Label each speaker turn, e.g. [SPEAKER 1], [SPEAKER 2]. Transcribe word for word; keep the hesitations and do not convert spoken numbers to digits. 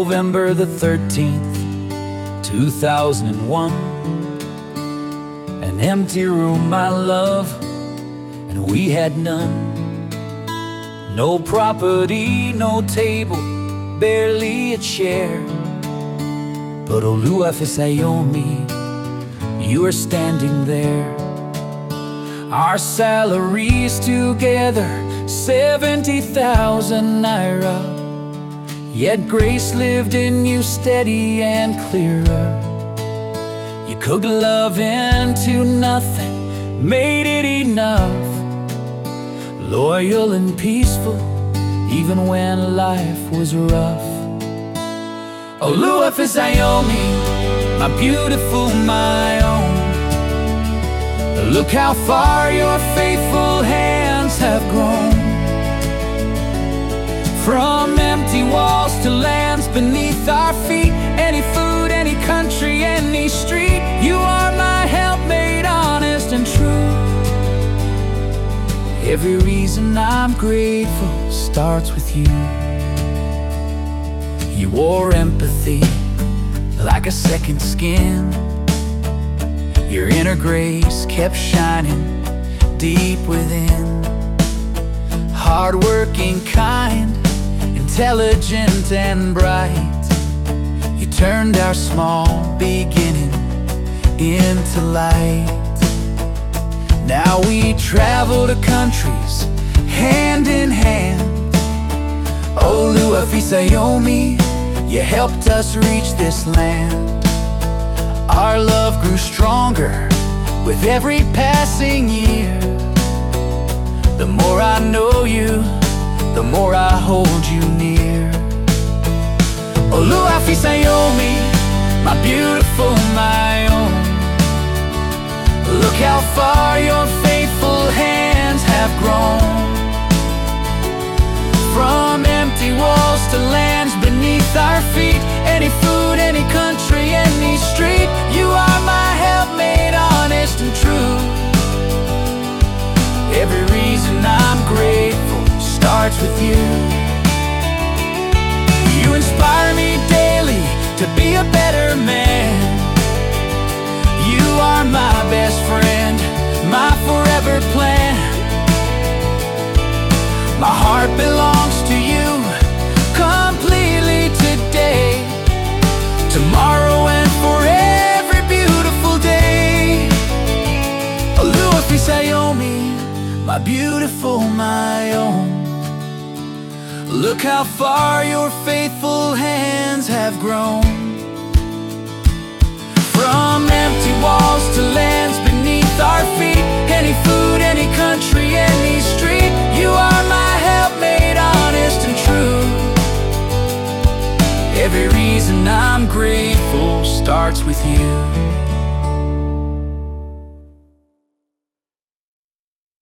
[SPEAKER 1] November the thirteenth, two thousand one. An empty room, my love, and we had none. No property, no table, barely a chair. But Oluwafisayomi, you are standing there. Our salaries together, seventy thousand naira. Yet grace lived in you steady and clearer. You cooked love into nothing, made it enough. Loyal and peaceful, even when life was rough. Oluwafisayomi, my beautiful, my own. Look how far your faithful hands have grown. From empty walls to lands beneath our feet, any food, any country, any street, you are my helpmate, honest and true. Every reason I'm grateful starts with you. You wore empathy like a second skin. Your inner grace kept shining deep within. Hardworking, kind, intelligent and bright, you turned our small beginning into light. Now we travel to countries hand in hand. Oluwafisayomi, you helped us reach this land. Our love grew stronger with every passing year. The more I know you, the more I hold you near. Oluwafisayomi, my beautiful, my own. Look how far your faithful hands have grown. From empty walls to lands beneath our feet, any food, any country, any street, you are my helpmate, honest and true. Every reason I'm grateful starts with you. You inspire me daily to be a better man. You are my best friend, my forever plan. My heart belongs to you completely today, tomorrow and for every beautiful day. Oluwafisayomi, my beautiful, my own. Look how far your faithful hands have grown. From empty walls to lands beneath our feet, any food, any country, any street, you are my helpmate, honest and true. Every reason I'm grateful starts with you.